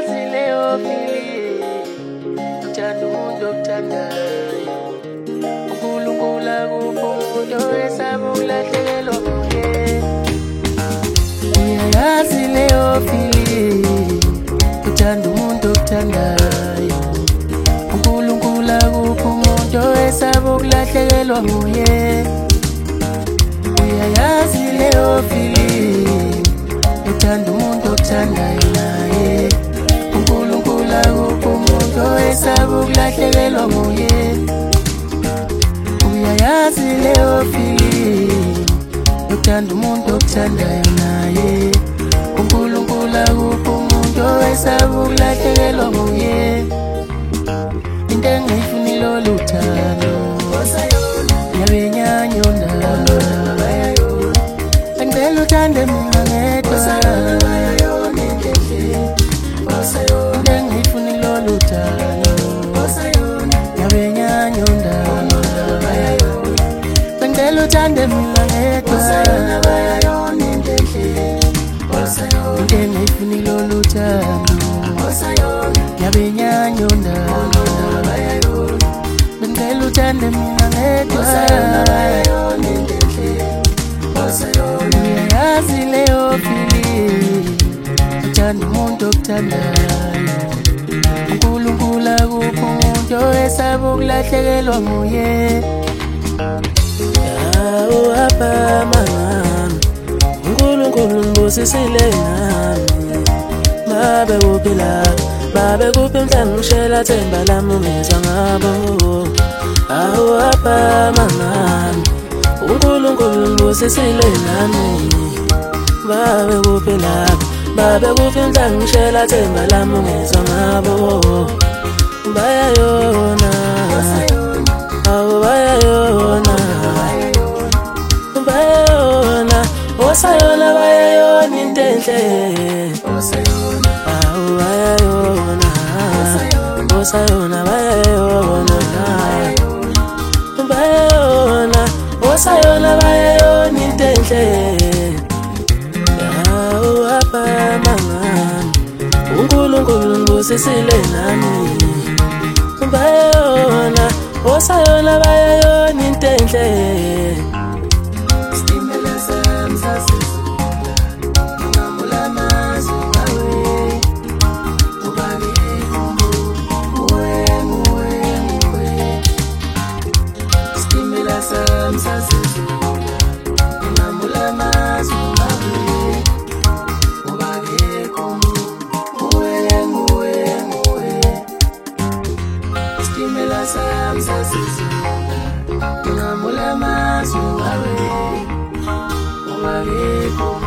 Uyayazi leyo feeling uthanda umuntu okuthandayo uNkulunkulu akuphi umuntu owesaba ukulahlekelwa nguye Uyayazi leyo feeling uthanda umuntu okuthandayo uNkulunkulu akuphi umuntu owesaba ukulahlekelwa nguye Uyayazi leyo feeling uthanda umuntu okuthandayo naye uNkulunkulu akuphi umuntu owesaba ukulahlekelwa nguye Uyayazi leyo feeling uthanda umuntu okuthandayo naye uNkulunkulu akuphi umuntu owesaba ukulahlekelwa nguye Into engiyifunile oluthando yabenyanyona Ngicela uthande mina ngedwa Nengifunile oluthando yabenyanyona Ngicela uthande mina ngedwa Nengifunile oluthando yabenyanyona Ngicela uthande mina ngedwa Uyayazi leyo feeling uthanda umuntu okuthandayo uNkulunkulu akuphi umuntu owesaba ukulahlekelwa nguye Yawo apha mangami uNkulunkulu ngibusisile nami Babe kuphi la babe kuphi mhla ngishela themba lami ungizwa ngabo Awu apha mangami uNkulunkulu ngibusisile nami Babe kuphi la babe kuphi mhla ngishela themba lami ungizwa ngabo Bayayona Awu bayayona Bayayona Osayona bayayona into enhle Awu bayayona Osayona bayayona Bayayona Osayona bayayona into enhle Yawo apha mangami uNkulunkulu ngibusisile nami Bayayona Osayona bayayona into enhle Stimela sami sasizula Ngamula amazwi ngawe Ubake nguwe Stimela sami sasizula Ngamula amazwi ngawe Ubake nguwe Stimela sami sasizula Ngamula amazwi ngawe Ubake